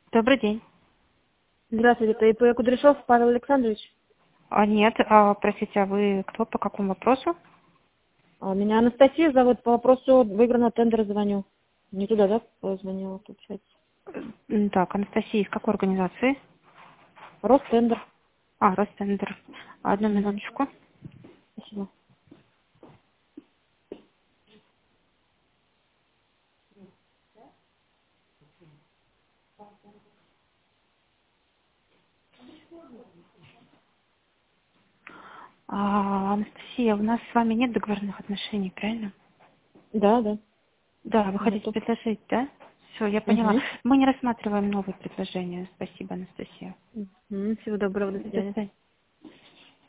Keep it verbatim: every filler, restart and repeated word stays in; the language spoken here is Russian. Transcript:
Добрый день. Здравствуйте, это ИП Кудряшов Павел Александрович. А, нет, а, простите, а вы кто, по какому вопросу? А, Меня Анастасия зовут, по вопросу выигранного тендера звоню. Не туда, да, позвонила, получается? М, Так, Анастасия, из какой организации? Ростендер. А, Ростендер. Одну Мгм. минуточку. Спасибо. А, Анастасия, у нас с вами нет договорных отношений, правильно? Да, да, Да, вы хотите нету. предложить, да? Все, я поняла. Угу. Мы не рассматриваем новые предложения. Спасибо, Анастасия. Всего доброго, до До свидания. свидания.